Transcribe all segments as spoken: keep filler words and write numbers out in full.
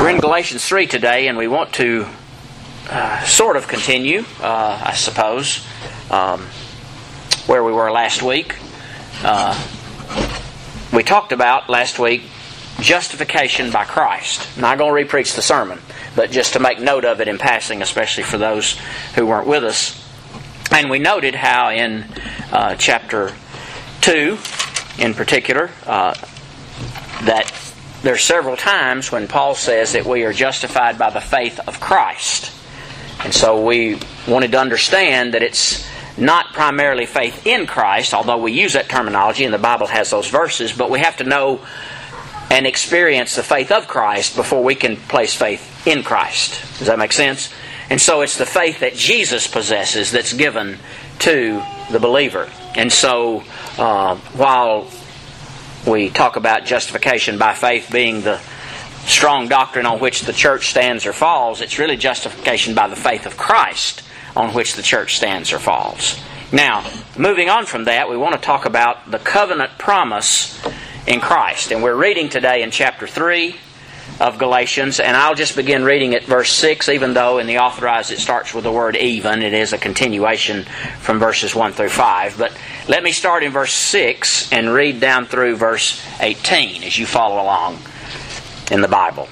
We're in Galatians three today, and we want to uh, sort of continue, uh, I suppose, um, where we were last week. Uh, we talked about last week justification by Christ. I'm not going to re-preach the sermon, but just to make note of it in passing, especially for those who weren't with us. And we noted how in uh, chapter two, in particular, uh, that there are several times when Paul says that we are justified by the faith of Christ. And so we wanted to understand that it's not primarily faith in Christ, although we use that terminology and the Bible has those verses, but we have to know and experience the faith of Christ before we can place faith in Christ. Does that make sense? And so it's the faith that Jesus possesses that's given to the believer. And so uh, while we talk about justification by faith being the strong doctrine on which the church stands or falls, it's really justification by the faith of Christ on which the church stands or falls. Now, moving on from that, we want to talk about the covenant promise in Christ. And we're reading today in chapter three of Galatians, and I'll just begin reading at verse six, even though in the Authorized it starts with the word even. It is a continuation from verses one through five. But let me start in verse six and read down through verse eighteen as you follow along in the Bible.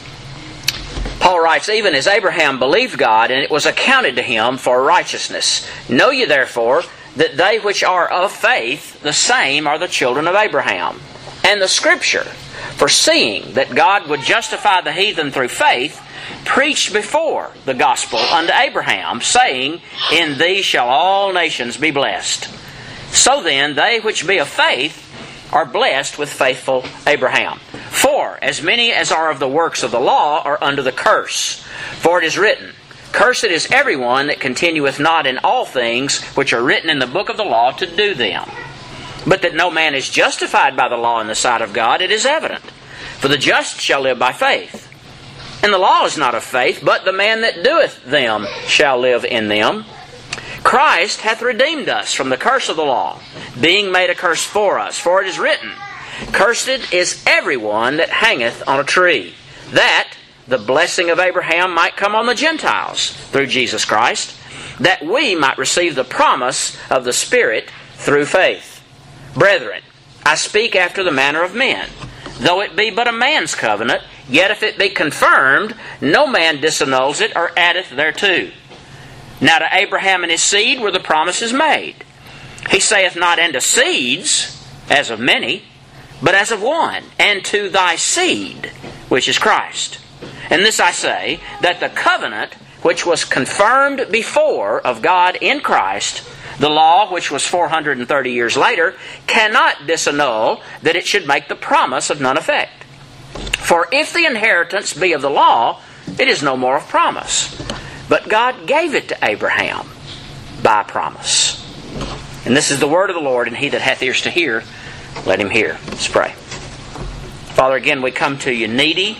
Paul writes, "Even as Abraham believed God, and it was accounted to him for righteousness. Know ye therefore that they which are of faith, the same are the children of Abraham. And the Scripture, foreseeing that God would justify the heathen through faith, preached before the gospel unto Abraham, saying, In thee shall all nations be blessed. So then, they which be of faith are blessed with faithful Abraham. For as many as are of the works of the law are under the curse. For it is written, Cursed is everyone that continueth not in all things which are written in the book of the law to do them. But that no man is justified by the law in the sight of God, it is evident. For the just shall live by faith. And the law is not of faith, but the man that doeth them shall live in them. Christ hath redeemed us from the curse of the law, being made a curse for us. For it is written, Cursed is everyone that hangeth on a tree, that the blessing of Abraham might come on the Gentiles through Jesus Christ, that we might receive the promise of the Spirit through faith. Brethren, I speak after the manner of men. Though it be but a man's covenant, yet if it be confirmed, no man disannuls it or addeth thereto. Now to Abraham and his seed were the promises made. He saith not unto seeds, as of many, but as of one, and to thy seed, which is Christ. And this I say, that the covenant which was confirmed before of God in Christ, the law, which was four hundred thirty years later, cannot disannul that it should make the promise of none effect. For if the inheritance be of the law, it is no more of promise. But God gave it to Abraham by promise. And this is the word of the Lord, and he that hath ears to hear, let him hear." Let's pray. Father, again, we come to you needy.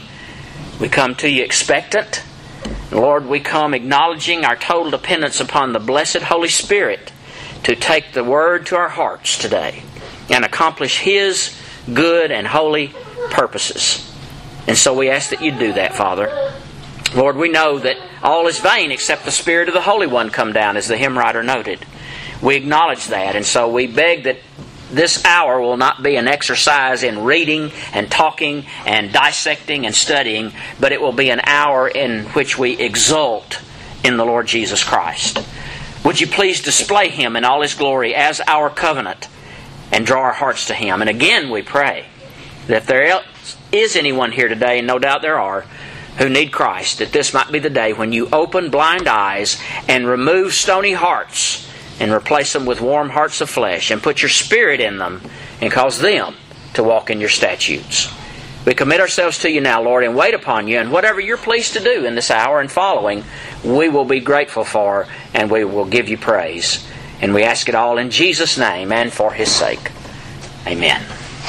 We come to you expectant. Lord, we come acknowledging our total dependence upon the blessed Holy Spirit to take the Word to our hearts today and accomplish His good and holy purposes. And so we ask that you do that, Father. Lord, we know that all is vain except the Spirit of the Holy One come down, as the hymn writer noted. We acknowledge that, and so we beg that this hour will not be an exercise in reading and talking and dissecting and studying, but it will be an hour in which we exult in the Lord Jesus Christ. Would you please display Him in all His glory as our covenant and draw our hearts to Him? And again we pray that if there is anyone here today, and no doubt there are, who need Christ, that this might be the day when you open blind eyes and remove stony hearts and replace them with warm hearts of flesh, and put your Spirit in them and cause them to walk in your statutes. We commit ourselves to you now, Lord, and wait upon you, and whatever you're pleased to do in this hour and following, we will be grateful for, and we will give you praise. And we ask it all in Jesus' name and for His sake. Amen.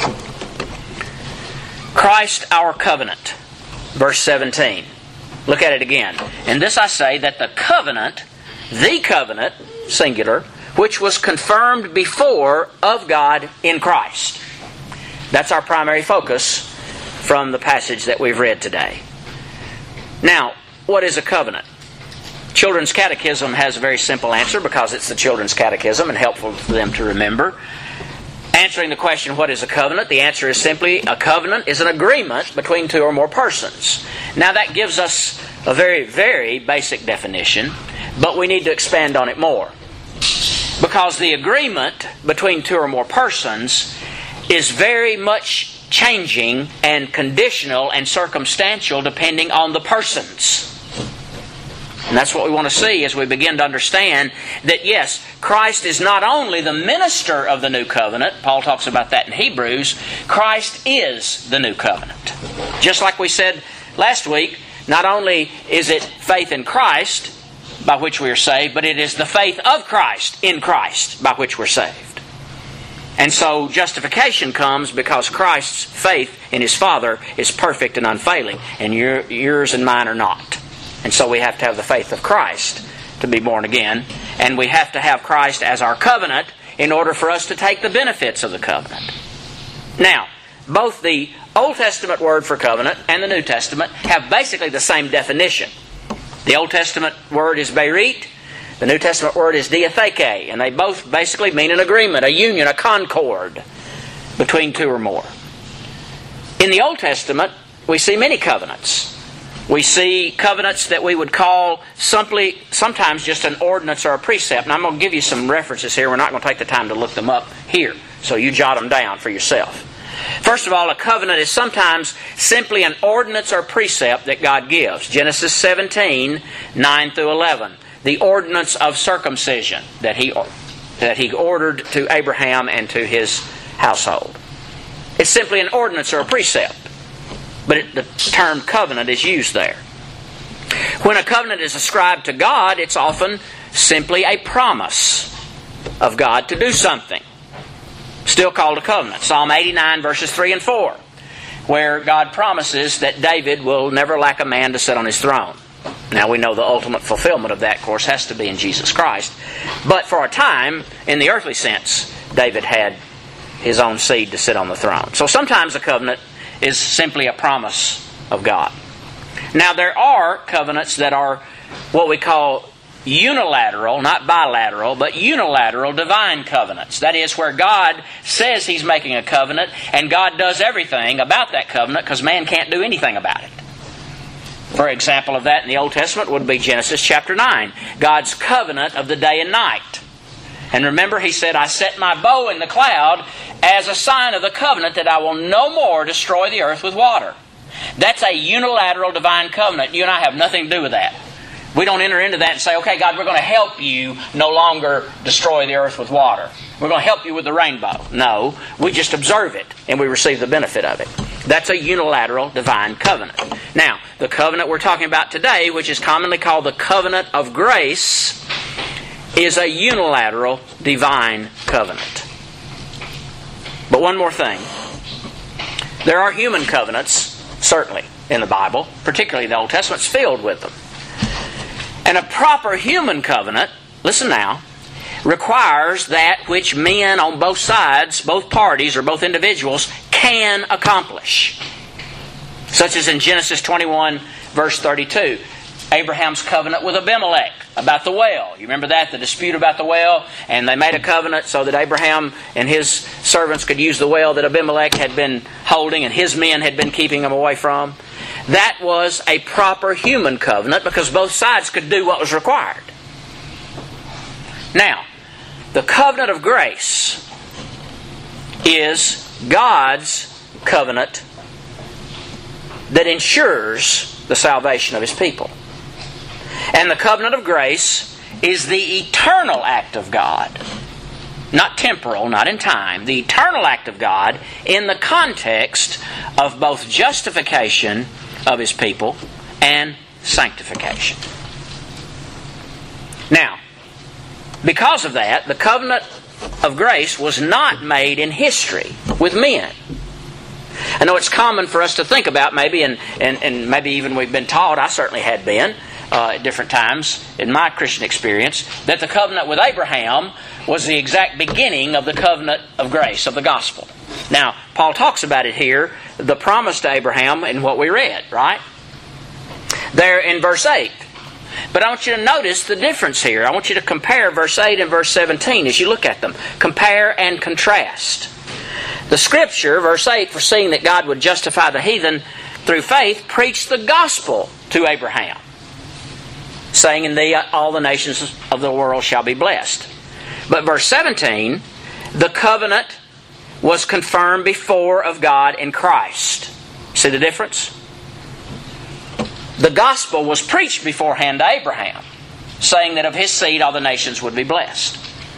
Christ our covenant. Verse seventeen. Look at it again. "And this I say, that the covenant, the covenant, singular, which was confirmed before of God in Christ." That's our primary focus from the passage that we've read today. Now, what is a covenant? Children's Catechism has a very simple answer because it's the Children's Catechism and helpful for them to remember. Answering the question, what is a covenant? The answer is simply, a covenant is an agreement between two or more persons. Now that gives us a very, very basic definition, but we need to expand on it more. Because the agreement between two or more persons is very much changing and conditional and circumstantial depending on the persons. And that's what we want to see as we begin to understand that, yes, Christ is not only the minister of the new covenant. Paul talks about that in Hebrews. Christ is the new covenant. Just like we said last week, not only is it faith in Christ by which we are saved, but it is the faith of Christ in Christ by which we're saved. And so justification comes because Christ's faith in His Father is perfect and unfailing, and your, yours and mine are not. And so we have to have the faith of Christ to be born again. And we have to have Christ as our covenant in order for us to take the benefits of the covenant. Now, both the Old Testament word for covenant and the New Testament have basically the same definition. The Old Testament word is berit. The New Testament word is diatheke. And they both basically mean an agreement, a union, a concord between two or more. In the Old Testament, we see many covenants. We see covenants that we would call simply, sometimes just an ordinance or a precept. And I'm going to give you some references here. We're not going to take the time to look them up here. So you jot them down for yourself. First of all, a covenant is sometimes simply an ordinance or precept that God gives. Genesis seventeen, nine through eleven. The ordinance of circumcision that He, that he ordered to Abraham and to his household. It's simply an ordinance or a precept. But it, the term covenant is used there. When a covenant is ascribed to God, it's often simply a promise of God to do something. Still called a covenant. Psalm eighty-nine verses three and four, where God promises that David will never lack a man to sit on his throne. Now we know the ultimate fulfillment of that, of course, has to be in Jesus Christ. But for a time, in the earthly sense, David had his own seed to sit on the throne. So sometimes a covenant is simply a promise of God. Now there are covenants that are what we call unilateral, not bilateral, but unilateral divine covenants. That is where God says He's making a covenant and God does everything about that covenant because man can't do anything about it. For example of that in the Old Testament would be Genesis chapter nine, God's covenant of the day and night. And remember, He said, I set my bow in the cloud as a sign of the covenant that I will no more destroy the earth with water. That's a unilateral divine covenant. You and I have nothing to do with that. We don't enter into that and say, okay, God, we're going to help you no longer destroy the earth with water. We're going to help you with the rainbow. No, we just observe it and we receive the benefit of it. That's a unilateral divine covenant. Now, the covenant we're talking about today, which is commonly called the covenant of grace, is a unilateral divine covenant. But one more thing. There are human covenants, certainly, in the Bible, particularly the Old Testament's filled with them. And a proper human covenant, listen now, requires that which men on both sides, both parties or both individuals, can accomplish. Such as in Genesis twenty-one, verse thirty-two. Abraham's covenant with Abimelech about the well. You remember that? The dispute about the well. And they made a covenant so that Abraham and his servants could use the well that Abimelech had been holding and his men had been keeping them away from. That was a proper human covenant because both sides could do what was required. Now, the covenant of grace is God's covenant that ensures the salvation of His people. And the covenant of grace is the eternal act of God. Not temporal, not in time. The eternal act of God in the context of both justification of His people and sanctification. Now, because of that, the covenant of grace was not made in history with men. I know it's common for us to think about maybe, and, and, and maybe even we've been taught, I certainly had been, uh, at different times in my Christian experience, that the covenant with Abraham was the exact beginning of the covenant of grace, of the gospel. Now, Paul talks about it here, the promise to Abraham in what we read, right? there in verse eight. But I want you to notice the difference here. I want you to compare verse eight and verse seventeen as you look at them. Compare and contrast. The Scripture, verse eight, foreseeing that God would justify the heathen through faith, preached the gospel to Abraham, saying, "In thee all the nations of the world shall be blessed." But verse seventeen, the covenant was confirmed before of God in Christ. See the difference? The gospel was preached beforehand to Abraham, saying that of his seed all the nations would be blessed.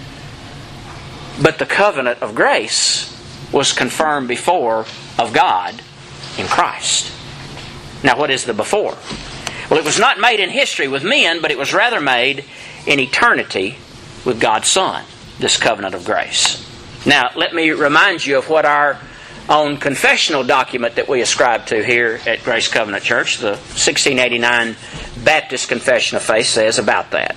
But the covenant of grace was confirmed before of God in Christ. Now what is the before? Well, it was not made in history with men, but it was rather made in eternity with God's Son, this covenant of grace. Now, let me remind you of what our own confessional document that we ascribe to here at Grace Covenant Church, the sixteen eighty-nine Baptist Confession of Faith, says about that.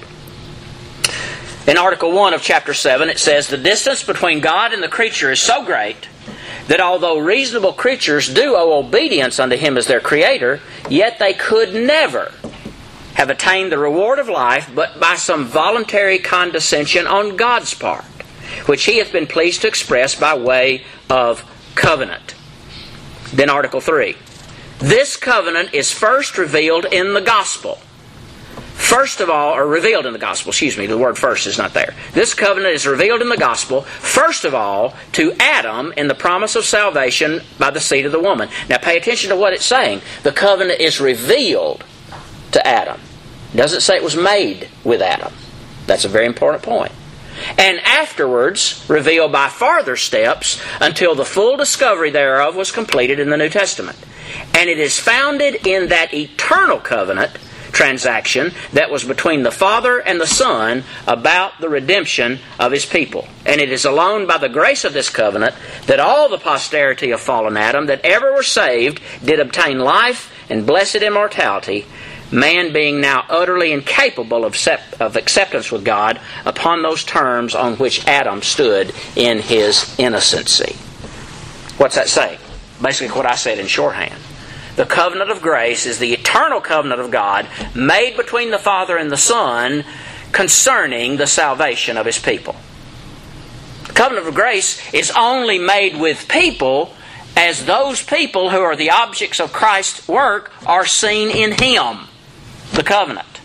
In Article one of Chapter seven, it says, "The distance between God and the creature is so great that although reasonable creatures do owe obedience unto Him as their Creator, yet they could never have attained the reward of life but by some voluntary condescension on God's part, which He hath been pleased to express by way of covenant." Then Article three. "This covenant is first revealed in the gospel." First of all, or revealed in the gospel, excuse me, the word first is not there. This covenant is revealed in the gospel, first of all, to Adam in the promise of salvation by the seed of the woman. Now pay attention to what it's saying. The covenant is revealed to Adam. It doesn't say it was made with Adam. That's a very important point. And afterwards, revealed by farther steps until the full discovery thereof was completed in the New Testament. And it is founded in that eternal covenant transaction that was between the Father and the Son about the redemption of His people. And it is alone by the grace of this covenant that all the posterity of fallen Adam that ever were saved did obtain life and blessed immortality, man being now utterly incapable of, accept, of acceptance with God upon those terms on which Adam stood in his innocency. What's that say? Basically what I said in shorthand. The covenant of grace is the eternal covenant of God made between the Father and the Son concerning the salvation of His people. The covenant of grace is only made with people as those people who are the objects of Christ's work are seen in Him, the covenant.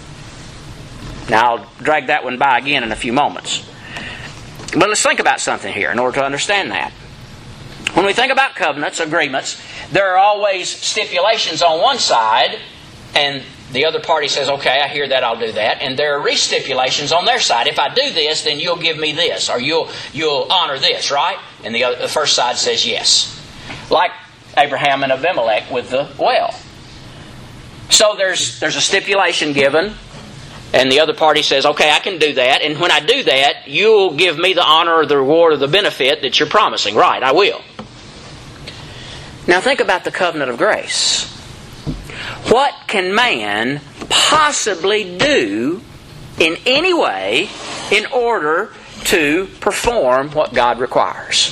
Now I'll drag that one by again in a few moments. But let's think about something here in order to understand that. When we think about covenants, agreements, there are always stipulations on one side, and the other party says, "Okay, I hear that, I'll do that." And there are re-stipulations on their side. "If I do this, then you'll give me this, or you'll you'll honor this," right? And the, other, the first side says yes. Like Abraham and Abimelech with the well. So there's there's a stipulation given, and the other party says, "Okay, I can do that, and when I do that, you'll give me the honor or the reward or the benefit that you're promising." Right, I will. Now think about the covenant of grace. What can man possibly do in any way in order to perform what God requires?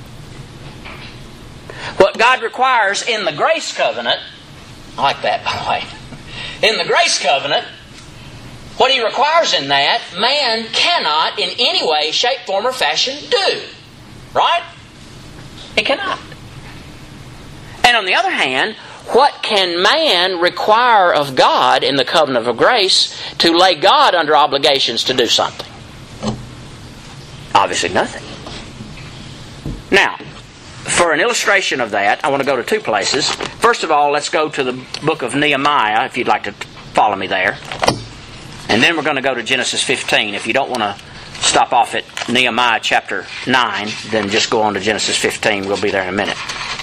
What God requires in the grace covenant, I like that by the way, in the grace covenant, what He requires in that, man cannot in any way, shape, form, or fashion do. Right? He cannot. And on the other hand, what can man require of God in the covenant of grace to lay God under obligations to do something? Obviously nothing. Now, for an illustration of that, I want to go to two places. First of all, let's go to the book of Nehemiah, if you'd like to follow me there. And then we're going to go to Genesis fifteen. If you don't want to stop off at Nehemiah chapter nine, then just go on to Genesis fifteen. We'll be there in a minute.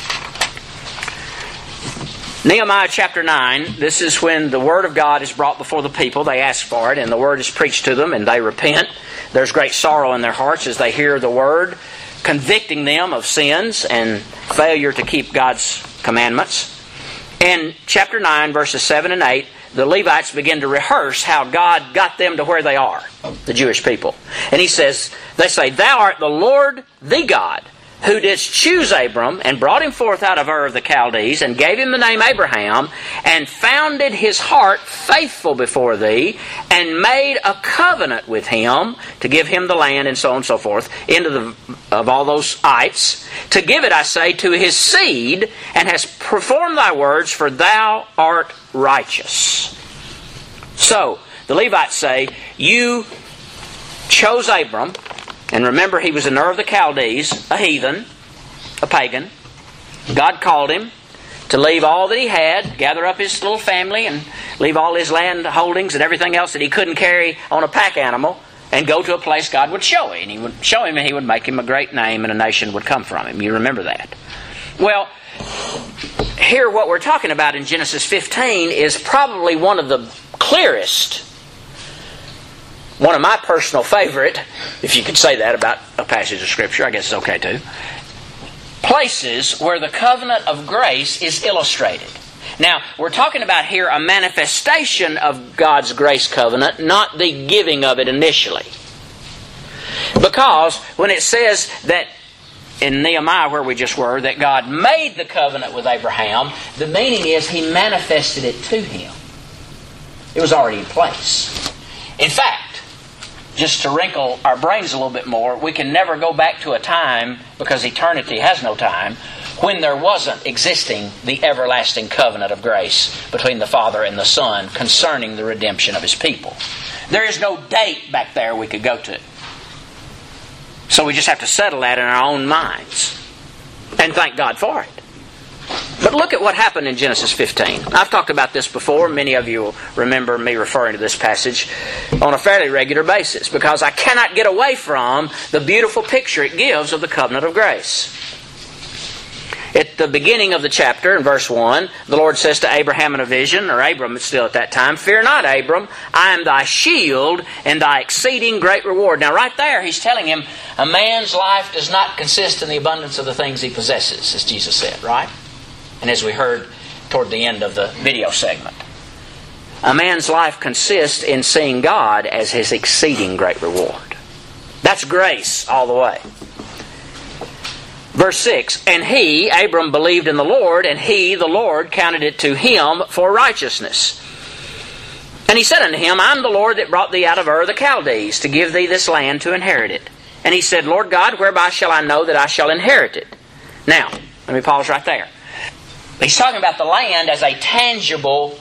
Nehemiah chapter nine, this is when the Word of God is brought before the people. They ask for it, and the Word is preached to them, and they repent. There's great sorrow in their hearts as they hear the Word, convicting them of sins and failure to keep God's commandments. In chapter nine, verses seven and eight, the Levites begin to rehearse how God got them to where they are, the Jewish people. And he says, they say, "Thou art the Lord, the God, who didst choose Abram, and brought him forth out of Ur of the Chaldees, and gave him the name Abraham, and founded his heart faithful before thee, and made a covenant with him to give him the land, and so on and so forth, into the of all those ites, to give it, I say, to his seed, and hast performed thy words, for thou art righteous. So, the Levites say, you chose Abram, and remember, he was in Ur of the Chaldees, a heathen, a pagan. God called him to leave all that he had, gather up his little family, and leave all his land holdings and everything else that he couldn't carry on a pack animal, and go to a place God would show him. And he would show him, and he would make him a great name, and a nation would come from him. You remember that. Well, here what we're talking about in Genesis fifteen is probably one of the clearest, one of my personal favorite, if you could say that about a passage of Scripture, I guess it's okay too, places where the covenant of grace is illustrated. Now, we're talking about here a manifestation of God's grace covenant, not the giving of it initially. Because when it says that in Nehemiah, where we just were, that God made the covenant with Abraham, the meaning is He manifested it to him. It was already in place. In fact, just to wrinkle our brains a little bit more, we can never go back to a time, because eternity has no time, when there wasn't existing the everlasting covenant of grace between the Father and the Son concerning the redemption of His people. There is no date back there we could go to. So we just have to settle that in our own minds. And thank God for it. But look at what happened in Genesis fifteen. I've talked about this before. Many of you will remember me referring to this passage on a fairly regular basis, because I cannot get away from the beautiful picture it gives of the covenant of grace. At the beginning of the chapter, in verse one, the Lord says to Abraham in a vision, or Abram still at that time, "Fear not, Abram, I am thy shield and thy exceeding great reward." Now right there, He's telling him a man's life does not consist in the abundance of the things he possesses, as Jesus said, right? And as we heard toward the end of the video segment, a man's life consists in seeing God as his exceeding great reward. That's grace all the way. Verse six, "And he," Abram, "believed in the Lord, and he," the Lord, "counted it to him for righteousness. And he said unto him, I am the Lord that brought thee out of Ur the Chaldees, to give thee this land to inherit it. And he said, Lord God, whereby shall I know that I shall inherit it?" Now, let me pause right there. He's talking about the land as a tangible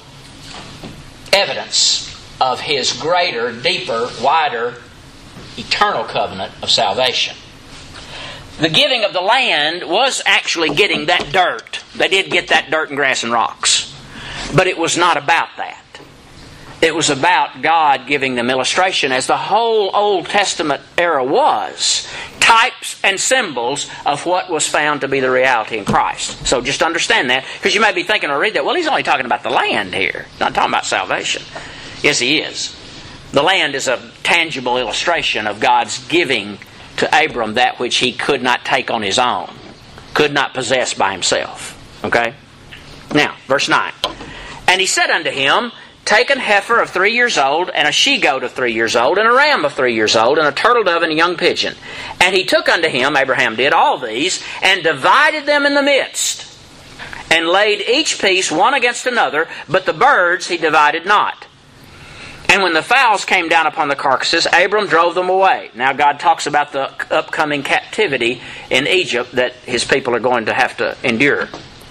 evidence of His greater, deeper, wider, eternal covenant of salvation. The giving of the land was actually getting that dirt. They did get that dirt and grass and rocks. But it was not about that. It was about God giving them illustration, as the whole Old Testament era was. Types and symbols of what was found to be the reality in Christ. So just understand that, because you may be thinking or read that, well, he's only talking about the land here, not talking about salvation. Yes, he is. The land is a tangible illustration of God's giving to Abram that which he could not take on his own, could not possess by himself. Okay? Now, verse nine. "And he said unto him, Take an heifer of three years old, and a she-goat of three years old, and a ram of three years old, and a turtle dove and a young pigeon. And he took unto him," Abraham did, "all these, and divided them in the midst, and laid each piece one against another, but the birds he divided not. And when the fowls came down upon the carcasses, Abram drove them away." Now God talks about the upcoming captivity in Egypt that His people are going to have to endure.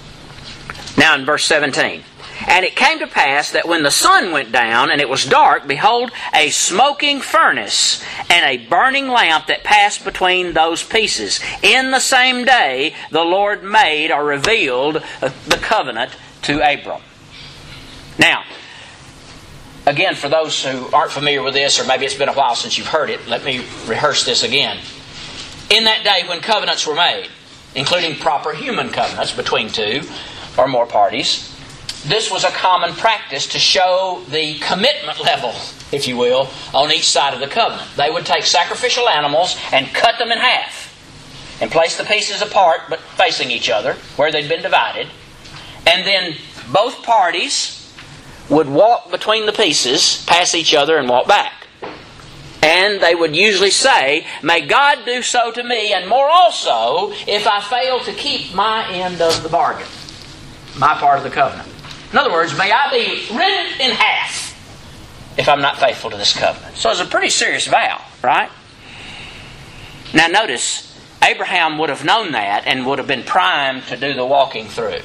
Now in verse seventeen. "And it came to pass that when the sun went down, and it was dark, behold, a smoking furnace, and a burning lamp that passed between those pieces. In the same day the Lord made," or revealed, "the covenant to Abram." Now, again, for those who aren't familiar with this, or maybe it's been a while since you've heard it, let me rehearse this again. In that day when covenants were made, including proper human covenants between two or more parties, this was a common practice to show the commitment level, if you will, on each side of the covenant. They would take sacrificial animals and cut them in half, and place the pieces apart but facing each other where they'd been divided. And then both parties would walk between the pieces, pass each other, and walk back. And they would usually say, may God do so to me, and more also, if I fail to keep my end of the bargain, my part of the covenant. In other words, may I be rent in half if I'm not faithful to this covenant. So it's a pretty serious vow, right? Now notice, Abraham would have known that and would have been primed to do the walking through.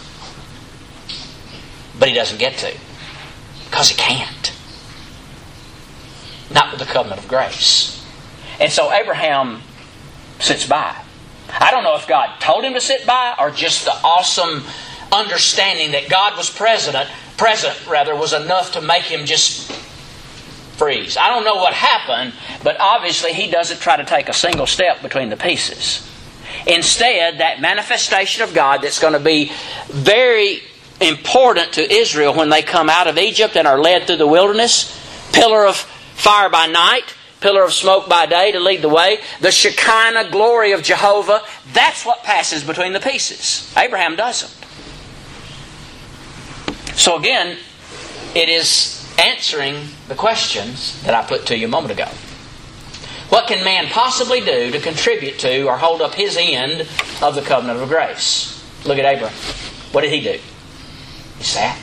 But he doesn't get to. Because he can't. Not with the covenant of grace. And so Abraham sits by. I don't know if God told him to sit by or just the awesome understanding that God was present, present rather, was enough to make him just freeze. I don't know what happened, but obviously he doesn't try to take a single step between the pieces. Instead, that manifestation of God that's going to be very important to Israel when they come out of Egypt and are led through the wilderness, pillar of fire by night, pillar of smoke by day to lead the way, the Shekinah glory of Jehovah, that's what passes between the pieces. Abraham doesn't. So again, it is answering the questions that I put to you a moment ago. What can man possibly do to contribute to or hold up his end of the covenant of grace? Look at Abraham. What did he do? He sat.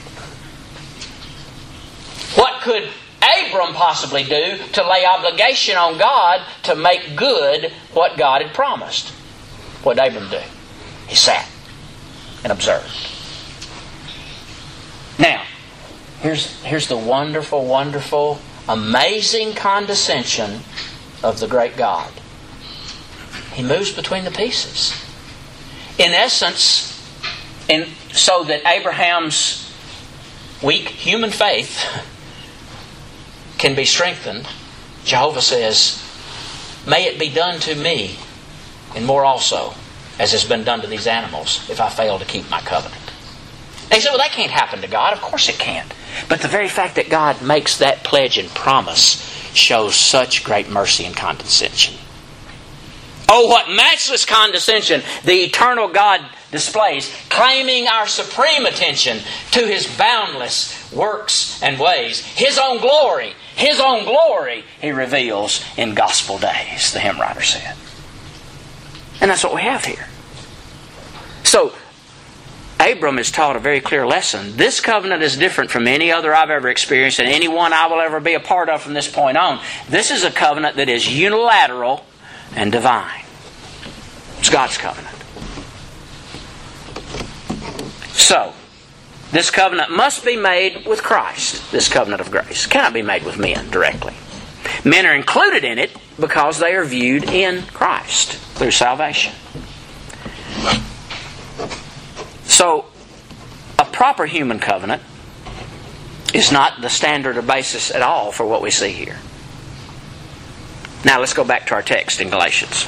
What could Abram possibly do to lay obligation on God to make good what God had promised? What did Abram do? He sat and observed. Now, Here's, here's the wonderful, wonderful, amazing condescension of the great God. He moves between the pieces. In essence, in, so that Abraham's weak human faith can be strengthened, Jehovah says, may it be done to me, and more also, as has been done to these animals, if I fail to keep my covenant. They say, well, that can't happen to God. Of course it can't. But the very fact that God makes that pledge and promise shows such great mercy and condescension. Oh, what matchless condescension the eternal God displays, claiming our supreme attention to His boundless works and ways. His own glory, His own glory He reveals in gospel days, the hymn writer said. And that's what we have here. So, Abram is taught a very clear lesson. This covenant is different from any other I've ever experienced and any one I will ever be a part of from this point on. This is a covenant that is unilateral and divine. It's God's covenant. So, this covenant must be made with Christ, this covenant of grace. It cannot be made with men directly. Men are included in it because they are viewed in Christ through salvation. So, a proper human covenant is not the standard or basis at all for what we see here. Now, let's go back to our text in Galatians.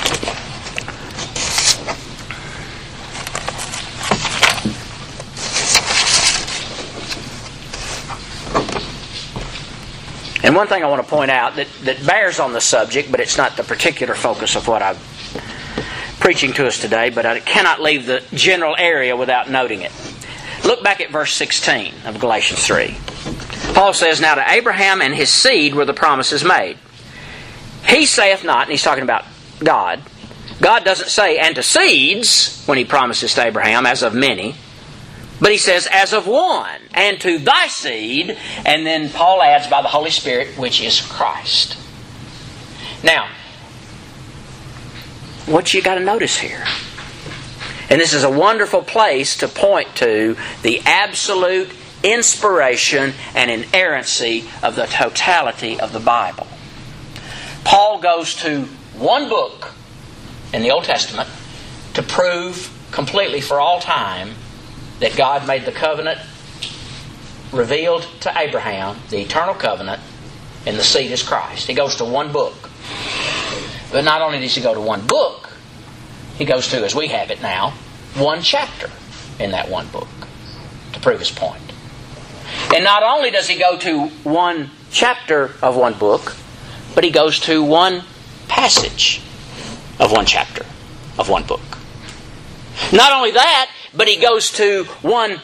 And one thing I want to point out that, that bears on the subject, but it's not the particular focus of what I'm preaching to us today, but I cannot leave the general area without noting it. Look back at verse sixteen of Galatians three. Paul says, now to Abraham and his seed were the promises made. He saith not, and he's talking about God. God doesn't say, and to seeds, when He promises to Abraham, as of many. But He says, as of one, and to thy seed. And then Paul adds, by the Holy Spirit, which is Christ. Now, what you got to notice here, and this is a wonderful place to point to the absolute inspiration and inerrancy of the totality of the Bible. Paul goes to one book in the Old Testament to prove completely for all time that God made the covenant revealed to Abraham, the eternal covenant, and the seed is Christ. He goes to one book. But not only does he go to one book, he goes to, as we have it now, one chapter in that one book to prove his point. And not only does he go to one chapter of one book, but he goes to one passage of one chapter of one book. Not only that, but he goes to one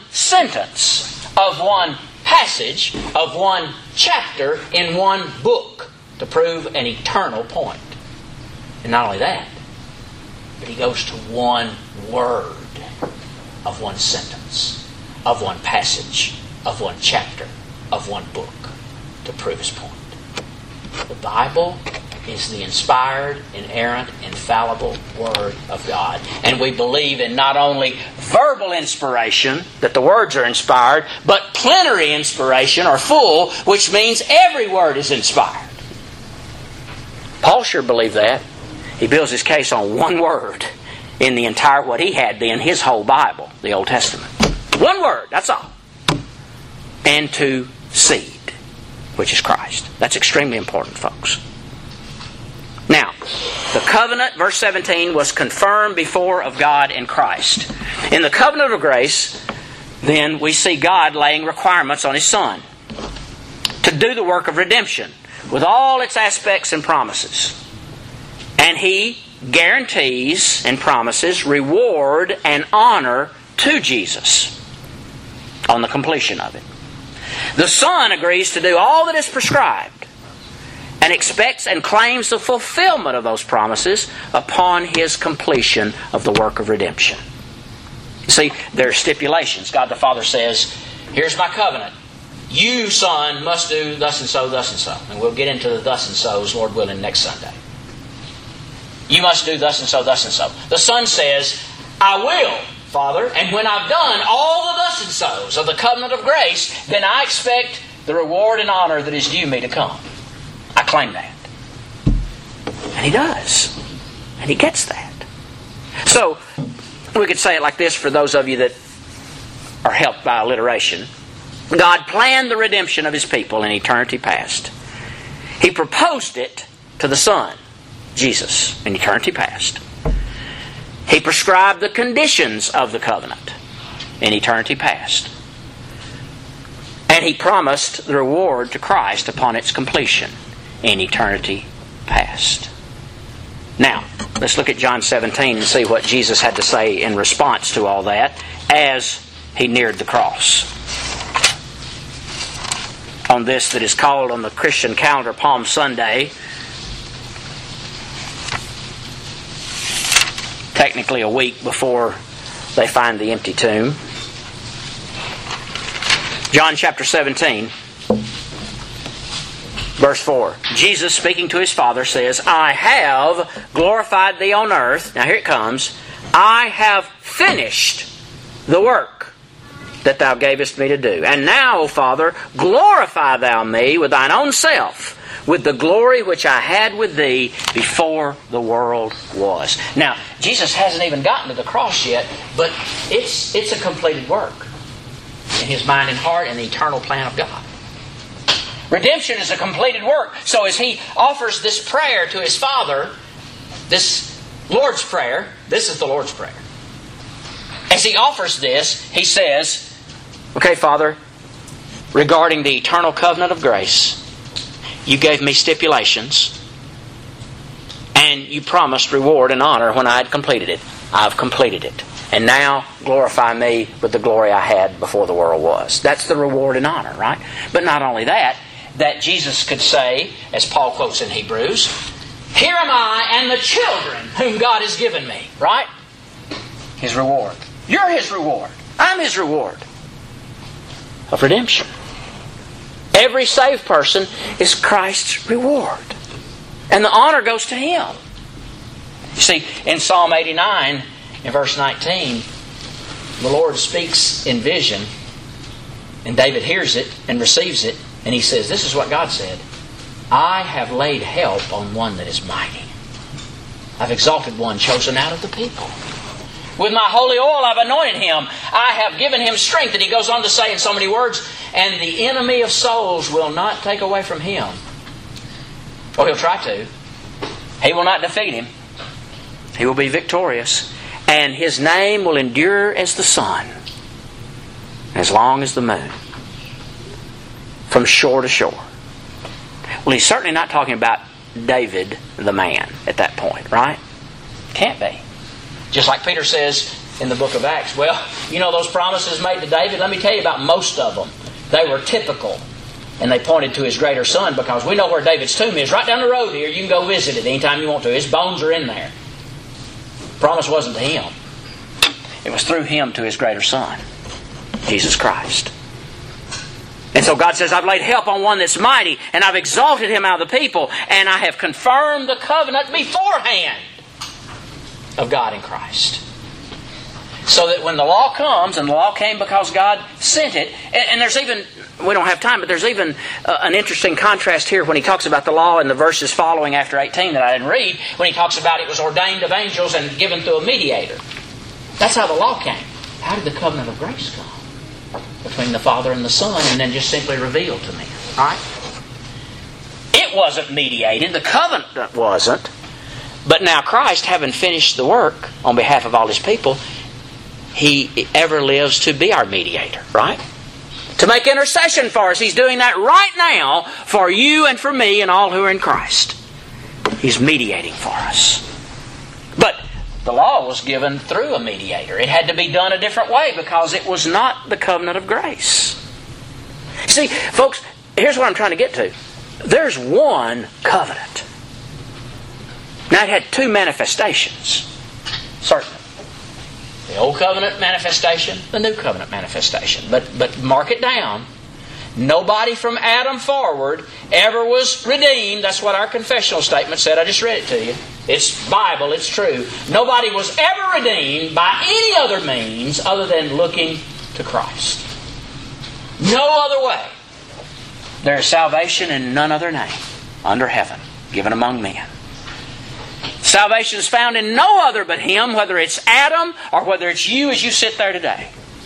sentence of one passage of one chapter in one book to prove an eternal point. And not only that, but he goes to one word of one sentence, of one passage, of one chapter, of one book to prove his point. The Bible is the inspired, inerrant, infallible Word of God. And we believe in not only verbal inspiration, that the words are inspired, but plenary inspiration, or full, which means every word is inspired. Paul sure believed that. He builds his case on one word in the entire, what he had then, his whole Bible, the Old Testament. One word, that's all. And to seed, which is Christ. That's extremely important, folks. Now, the covenant, verse seventeen, was confirmed before of God in Christ. In the covenant of grace, then, we see God laying requirements on His Son to do the work of redemption with all its aspects and promises. And He guarantees and promises reward and honor to Jesus on the completion of it. The Son agrees to do all that is prescribed and expects and claims the fulfillment of those promises upon His completion of the work of redemption. You see, there are stipulations. God the Father says, here's my covenant. You, Son, must do thus and so, thus and so. And we'll get into the thus and so's, Lord willing, next Sunday. You must do thus and so, thus and so. The Son says, I will, Father, and when I've done all the thus and so's of the covenant of grace, then I expect the reward and honor that is due me to come. I claim that. And He does. And He gets that. So, we could say it like this for those of you that are helped by alliteration. God planned the redemption of His people in eternity past. He proposed it to the Son, Jesus, in eternity past. He prescribed the conditions of the covenant in eternity past. And He promised the reward to Christ upon its completion in eternity past. Now, let's look at John seventeen and see what Jesus had to say in response to all that as He neared the cross. On this that is called on the Christian calendar Palm Sunday, technically a week before they find the empty tomb. John chapter seventeen, verse four. Jesus, speaking to His Father, says, I have glorified Thee on earth. Now here it comes. I have finished the work that Thou gavest me to do. And now, O Father, glorify Thou me with Thine own self, with the glory which I had with Thee before the world was. Now, Jesus hasn't even gotten to the cross yet, but it's it's a completed work in His mind and heart and the eternal plan of God. Redemption is a completed work. So as He offers this prayer to His Father, this Lord's Prayer, this is the Lord's Prayer. As He offers this, He says, okay, Father, regarding the eternal covenant of grace, You gave me stipulations, and You promised reward and honor when I had completed it. I've completed it. And now glorify me with the glory I had before the world was. That's the reward and honor, right? But not only that, that Jesus could say, as Paul quotes in Hebrews, here am I and the children whom God has given me, right? His reward. You're His reward. I'm His reward of redemption. Every saved person is Christ's reward. And the honor goes to Him. You see, in Psalm eighty-nine, in verse nineteen, the Lord speaks in vision, and David hears it and receives it, and he says, this is what God said, I have laid help on one that is mighty. I've exalted one chosen out of the people. With my holy oil I've anointed him. I have given him strength. And he goes on to say in so many words, and the enemy of souls will not take away from him. Well, he'll try to. He will not defeat him. He will be victorious. And his name will endure as the sun, as long as the moon, from shore to shore. Well, he's certainly not talking about David the man at that point, right? Can't be. Just like Peter says in the book of Acts, well, you know those promises made to David? Let me tell you about most of them. They were typical And they pointed to His greater Son, because we know where David's tomb is. Right down the road here. You can go visit it anytime you want to. His bones are in there. The promise wasn't to Him. It was through Him to His greater Son, Jesus Christ. And so God says, I've laid help on one that's mighty, and I've exalted him out of the people, and I have confirmed the covenant beforehand of God in Christ. So that when the law comes, and the law came because God sent it, and, and there's even, we don't have time, but there's even uh, an interesting contrast here when he talks about the law in the verses following after eighteen that I didn't read, when he talks about it was ordained of angels and given through a mediator. That's how the law came. How did the covenant of grace come? Between the Father and the Son, and then just simply revealed to me. Right? It wasn't mediated. The covenant wasn't. But now Christ, having finished the work on behalf of all His people, He ever lives to be our mediator. Right? To make intercession for us. He's doing that right now for you and for me and all who are in Christ. He's mediating for us. But the law was given through a mediator. It had to be done a different way because it was not the covenant of grace. See, folks, here's what I'm trying to get to. There's one covenant. Now, it had two manifestations. Certainly. The Old Covenant manifestation, the New Covenant manifestation. But, but mark it down. Nobody from Adam forward ever was redeemed. That's what our confessional statement said. I just read it to you. It's Bible. It's true. Nobody was ever redeemed by any other means other than looking to Christ. No other way. There is salvation in none other name under heaven given among men. Salvation is found in no other but Him, whether it's Adam or whether it's you as you sit there today.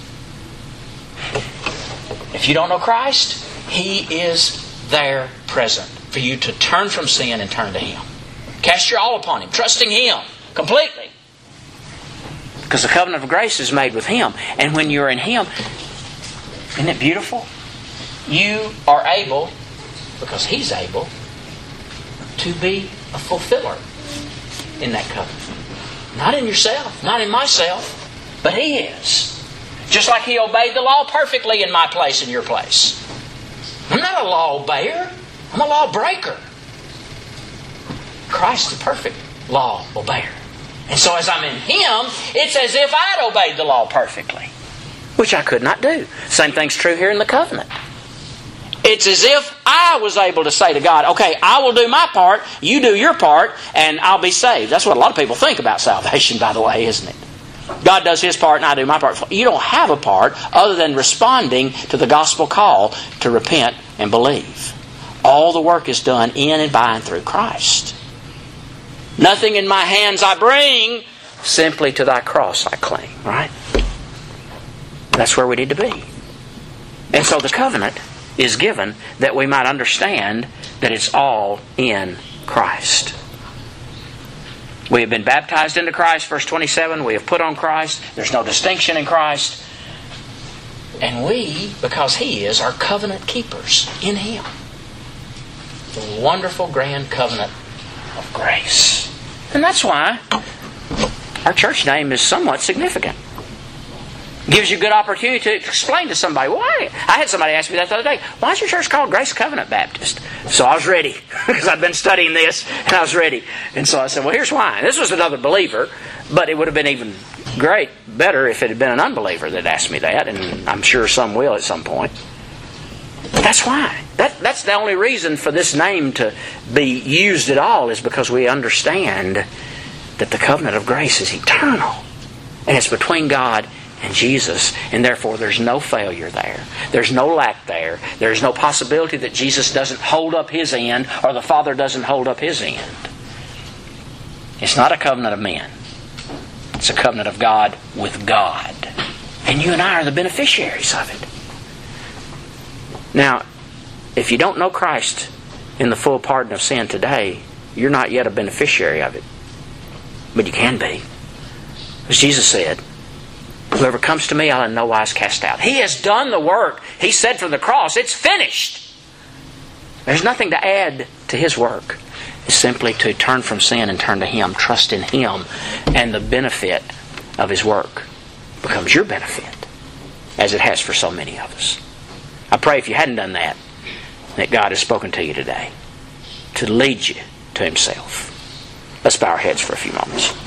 If you don't know Christ, He is there present for you to turn from sin and turn to Him. Cast your all upon Him, trusting Him completely. Because the covenant of grace is made with Him. And when you're in Him, isn't it beautiful? You are able, because He's able, to be a fulfiller in that covenant. Not in yourself, not in myself, but He is. Just like He obeyed the law perfectly in my place and your place. I'm not a law obeyer. I'm a law breaker. Christ is the perfect law obeyer. And so as I'm in Him, it's as if I'd obeyed the law perfectly. Which I could not do. Same thing's true here in the covenant. It's as if I was able to say to God, okay, I will do my part, you do your part, and I'll be saved. That's what a lot of people think about salvation, by the way, isn't it? God does His part and I do my part. You don't have a part other than responding to the gospel call to repent and believe. All the work is done in and by and through Christ. Nothing in my hands I bring, simply to Thy cross I cling. Right? That's where we need to be. And so the covenant is given that we might understand that it's all in Christ. We have been baptized into Christ, verse twenty-seven. We have put on Christ. There's no distinction in Christ. And we, because He is, are covenant keepers in Him. The wonderful grand covenant of grace. And that's why our church name is somewhat significant. Gives you a good opportunity to explain to somebody why. I had somebody ask me that the other day. Why is your church called Grace Covenant Baptist? So I was ready because I'd been studying this and I was ready. And so I said, well, here's why. This was another believer, but it would have been even great, better if it had been an unbeliever that asked me that, and I'm sure some will at some point. That's why. That, that's the only reason for this name to be used at all, is because we understand that the covenant of grace is eternal. And it's between God and Jesus, and therefore there's no failure there. There's no lack there. There's no possibility that Jesus doesn't hold up His end or the Father doesn't hold up His end. It's not a covenant of men. It's a covenant of God with God. And you and I are the beneficiaries of it. Now, if you don't know Christ in the full pardon of sin today, you're not yet a beneficiary of it. But you can be. As Jesus said, whoever comes to me, I'll in no wise cast out. He has done the work. He said from the cross, it's finished. There's nothing to add to His work. It's simply to turn from sin and turn to Him, trust in Him, and the benefit of His work becomes your benefit, as it has for so many of us. I pray if you hadn't done that, that God has spoken to you today to lead you to Himself. Let's bow our heads for a few moments.